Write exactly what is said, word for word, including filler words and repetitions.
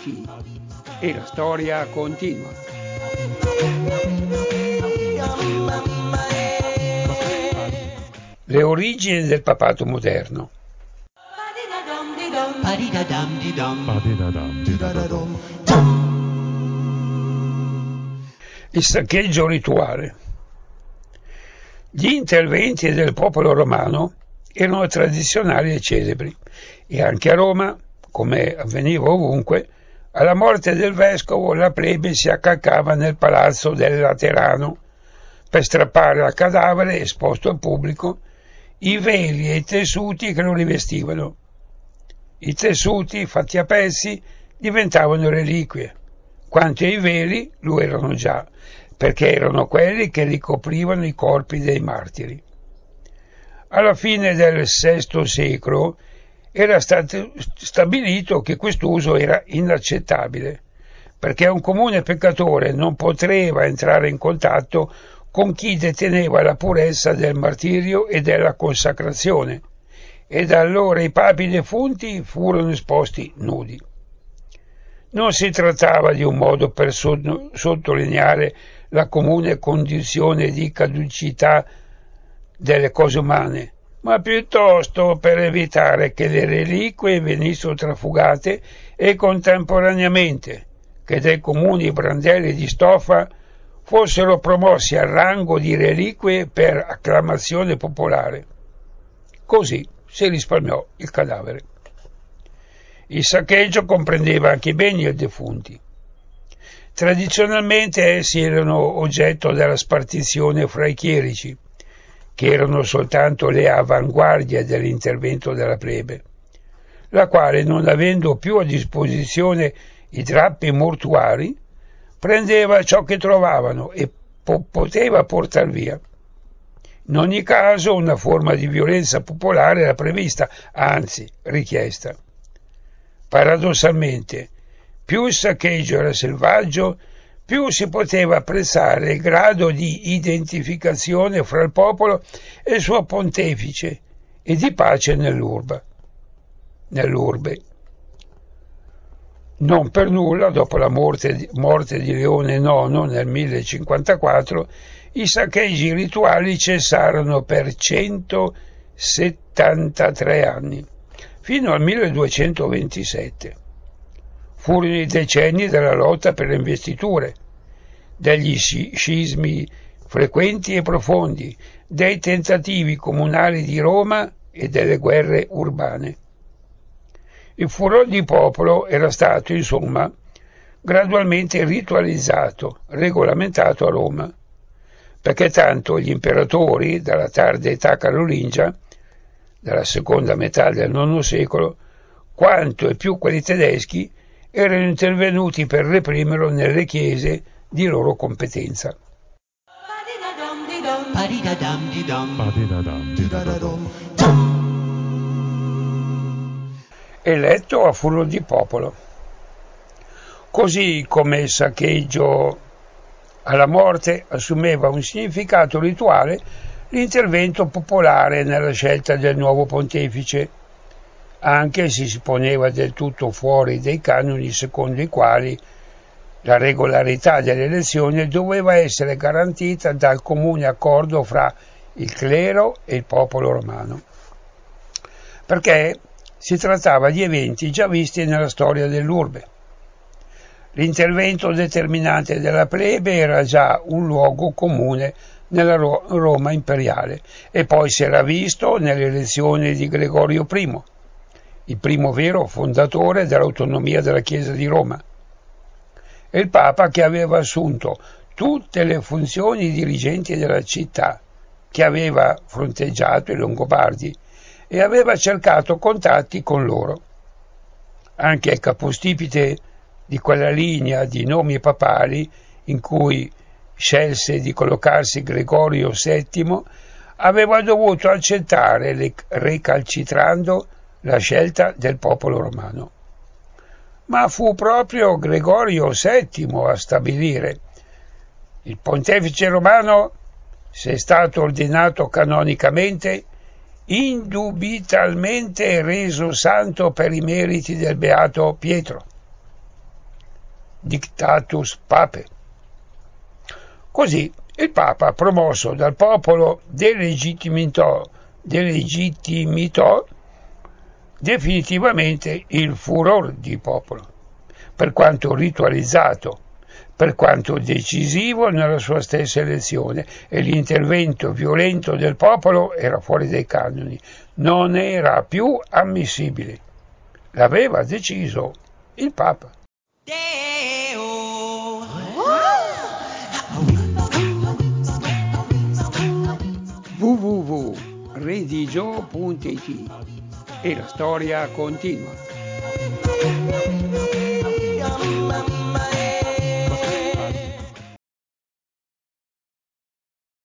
fine. E la storia continua. Le origini del papato moderno. Il saccheggio rituale. Gli interventi del popolo romano erano tradizionali e celebri, e anche a Roma, come avveniva ovunque, alla morte del vescovo la plebe si accalcava nel palazzo del Laterano per strappare al cadavere esposto al pubblico i veli e i tessuti che lo rivestivano. I tessuti, fatti a pezzi, diventavano reliquie, quanto i veli lo erano già, perché erano quelli che ricoprivano i corpi dei martiri. Alla fine del sesto secolo era stato stabilito che quest'uso era inaccettabile, perché un comune peccatore non poteva entrare in contatto con chi deteneva la purezza del martirio e della consacrazione, e da allora i papi defunti furono esposti nudi. Non si trattava di un modo per sottolineare la comune condizione di caducità delle cose umane, ma piuttosto per evitare che le reliquie venissero trafugate e contemporaneamente che dei comuni brandelli di stoffa fossero promossi al rango di reliquie per acclamazione popolare. Così si risparmiò il cadavere. Il saccheggio comprendeva anche i beni dei defunti. Tradizionalmente essi erano oggetto della spartizione fra i chierici, che erano soltanto le avanguardie dell'intervento della plebe, la quale, non avendo più a disposizione i drappi mortuari, prendeva ciò che trovavano e po- poteva portar via. In ogni caso una forma di violenza popolare era prevista, anzi richiesta. Paradossalmente, più il saccheggio era selvaggio, più si poteva apprezzare il grado di identificazione fra il popolo e il suo pontefice e di pace nell'urbe. nell'urbe. Non per nulla, dopo la morte, morte di Leone nono nel millecinquantaquattro, i saccheggi rituali cessarono per centosettantatré anni, fino al milleduecentoventisette. Furono i decenni della lotta per le investiture, degli scismi frequenti e profondi, dei tentativi comunali di Roma e delle guerre urbane. Il furore di popolo era stato, insomma, gradualmente ritualizzato, regolamentato a Roma, perché tanto gli imperatori, dalla tarda età carolingia, dalla seconda metà del nono secolo, quanto e più quelli tedeschi, erano intervenuti per reprimerlo nelle chiese di loro competenza. Eletto a furor di popolo. Così come il saccheggio alla morte assumeva un significato rituale, l'intervento popolare nella scelta del nuovo pontefice, anche se si poneva del tutto fuori dei canoni secondo i quali la regolarità delle elezioni doveva essere garantita dal comune accordo fra il clero e il popolo romano, perché si trattava di eventi già visti nella storia dell'urbe. L'intervento determinante della plebe era già un luogo comune nella Roma imperiale, e poi si era visto nelle elezioni di Gregorio I, il primo vero fondatore dell'autonomia della Chiesa di Roma, e il Papa che aveva assunto tutte le funzioni dirigenti della città, che aveva fronteggiato i Longobardi e aveva cercato contatti con loro. Anche il capostipite di quella linea di nomi papali in cui scelse di collocarsi Gregorio settimo aveva dovuto accettare, recalcitrando, la scelta del popolo romano. Ma fu proprio Gregorio settimo a stabilire: il pontefice romano, se è stato ordinato canonicamente, indubitabilmente reso santo per i meriti del beato Pietro. dictatus pape. Così il Papa, promosso dal popolo, delegittimitò, delegittimitò definitivamente il furor di popolo, per quanto ritualizzato, per quanto decisivo nella sua stessa elezione, e l'intervento violento del popolo era fuori dai canoni, non era più ammissibile. L'aveva deciso il Papa. w w w punto redigio punto it E la storia continua.